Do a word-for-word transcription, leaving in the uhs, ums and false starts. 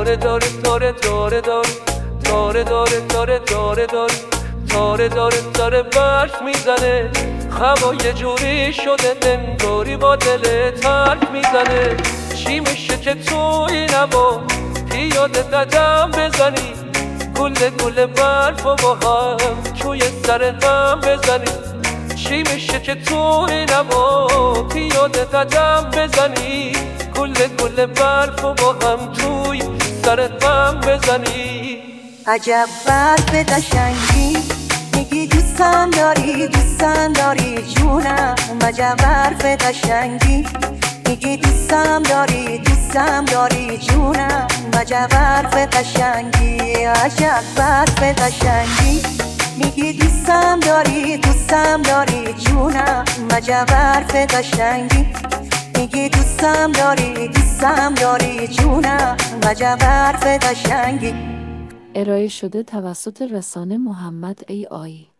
تاره داره تاره تاره داره تاره داره تاره تاره داره تاره داره تاره برف میزنه هوا یه جوری شده انگاری با دل ترک میزنه چی میشه که تو این هوا پیاده قدم بزنی گله گله برف و با هم توی سر هم بزنی چی میشه که تو این هوا پیاده قدم بزنی گله گله برف و با هم توی سر هم بزنی عجب برف قشنگی میگی دوستم داری دوستم داری جونم عجب برف قشنگی میگی دوستم داری دوستم داری جونم عجب برف قشنگی عجب برف قشنگی میگی دوستم داری دوستم داری جونم عجب برف قشنگی میگی دوستم داری دوستم داری جونم عجب برف قشنگی. ارائه شده توسط رسانه محمد ای آی.